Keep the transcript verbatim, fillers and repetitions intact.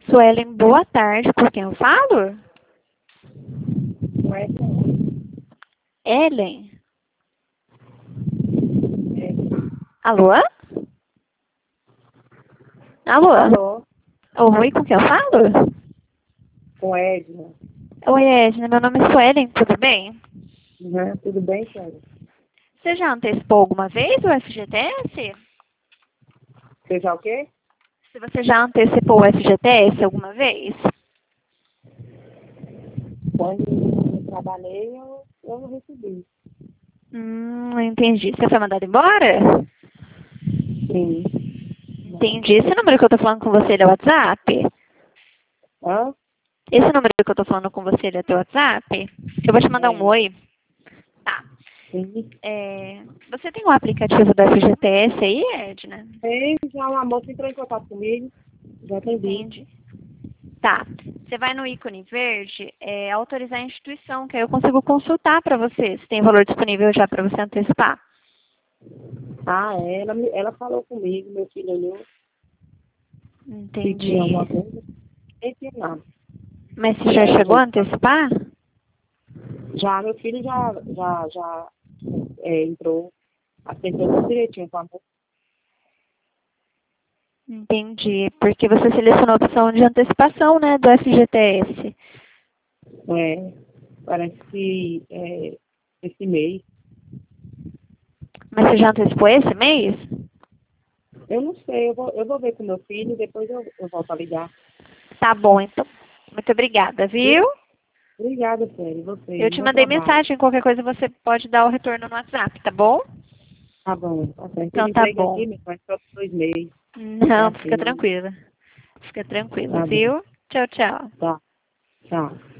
Suelen, boa tarde. Com quem eu falo? Não é Ellen? é. Alô? Alô? Alô, Oi, com quem eu falo? com Edna. Oi, Edna. Meu nome é Suelen, tudo bem? Né? Tudo bem, senhora? Você já antecipou alguma vez o F G T S? Você já o quê? Se você já antecipou o F G T S alguma vez? Quando eu trabalhei, eu, eu não recebi. Hum, entendi. Você foi mandado embora? Sim. Entendi. Esse número que eu tô falando com você ele é o WhatsApp? Hã? Esse número que eu tô falando com você ele é teu WhatsApp? Eu vou te mandar um É. oi. Tá. Sim. É, você tem o aplicativo do F G T S aí, Edna? Tem, já uma moça entrou em contato comigo. Já atendi. Entendi. Tá. Você vai no ícone verde, é, autorizar a instituição, que aí eu consigo consultar para você se tem valor disponível já para você antecipar. Ah, é. Ela, me- ela falou comigo, meu filho olhou, se tinha Entendi. alguma coisa. Nem tinha nada. Mas você E já ela chegou a disse, antecipar? já, meu filho já, já, já é, entrou, aceitou tudo direitinho com a moça. Entendi. Porque você selecionou a opção de antecipação, né, do F G T S. É, parece que é, esse mês. Mas você já antecipou esse mês? Eu não sei, eu vou, eu vou ver com meu filho, depois eu, eu volto a ligar. Tá bom, então. Muito obrigada, viu? Obrigada, Sério, você, Eu te bom mandei trabalho. mensagem, qualquer coisa você pode dar o retorno no WhatsApp, tá bom? Tá bom, tá certo. Então Ele tá emprego bom. aqui, mas faz só dois meses. É Não, assim, fica não. tranquila. Fica tranquila, Tá bom, viu? Tchau, tchau. tá, tchau.